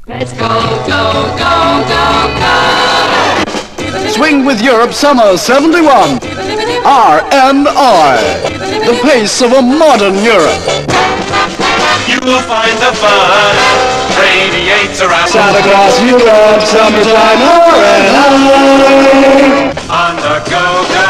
Let's go, go, go, go, go! Swing with Europe Summer 71. RNI. The pace of a modern Europe. You will find the fun radiates around Santa Claus, Europe, summertime, RNI. On the go-go.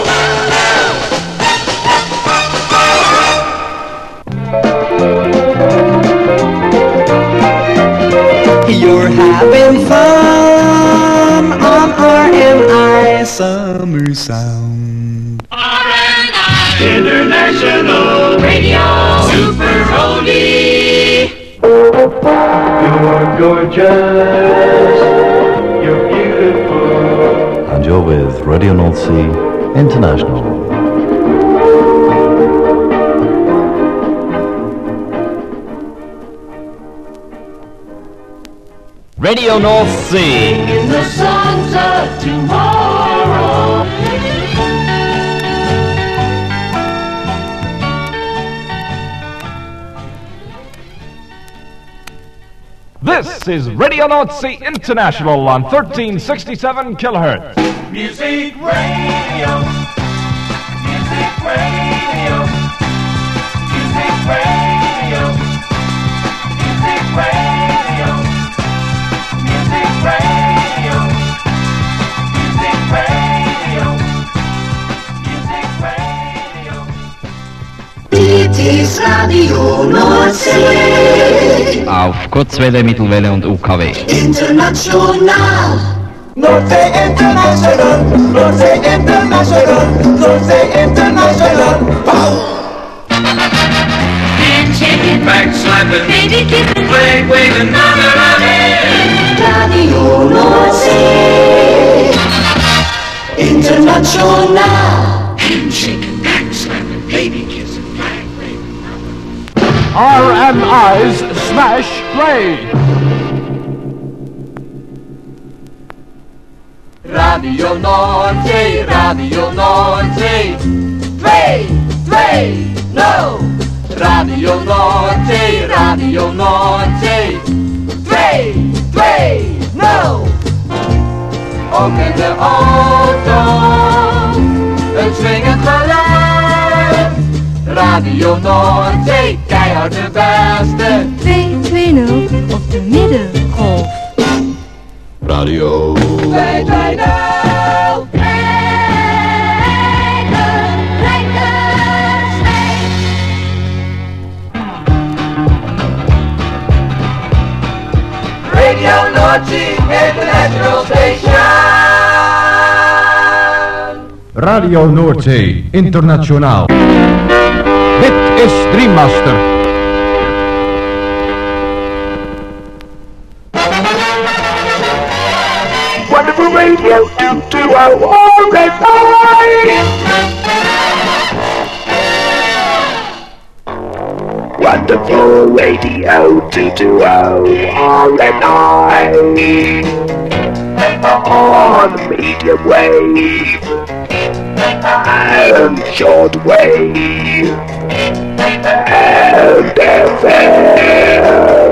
You're having fun on RNI Summer Sound. RNI International Radio Super Oldie. You're gorgeous, you're beautiful. And you're with Radio North Sea International. Radio North Sea. In the songs of tomorrow. This is Radio North Sea International on 1367 kilohertz. Music Radio. Music Radio. Music Radio. Music Radio. Music Radio. Music Radio. Music Radio. Dit is Radio Noordzee. Auf Kurzwelle, Mittelwelle und UKW. International. Nordsee International, Nordsee International, Nordsee International. Handshake, Back slapping, baby kissing, flag waving, mother loving. Radio Noordzee. International. Handshaking, back slapping, baby kissing, flag waving. RNI's Smash Play. Radio Noordzee, Radio Noordzee. 2-2-0. Radio Noordzee, Radio Noordzee. 2-2-0. Ook in de auto, een swingend geluid. Radio Noordzee, keihard de beste. 220 op de middengolf. Radio 2-2-0. Radio Noordzee International Station. Radio Noordzee Internationaal. Dit is Dreammaster. Wonderful Radio 220 RNI. Wonderful Radio 220 RNI. On the medium wave and short wave and FM.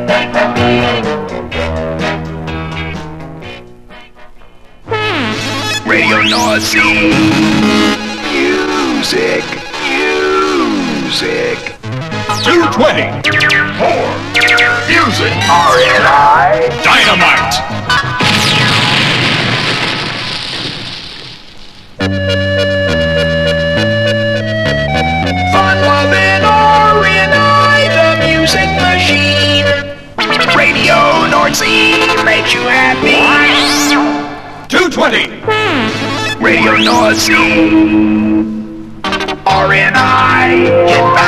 Radio North Sea. Music. 220. More. Music. RNI. Dynamite. Fun-loving RNI, the music machine. Radio North Sea makes you happy. 220. Radio North Sea. RNI.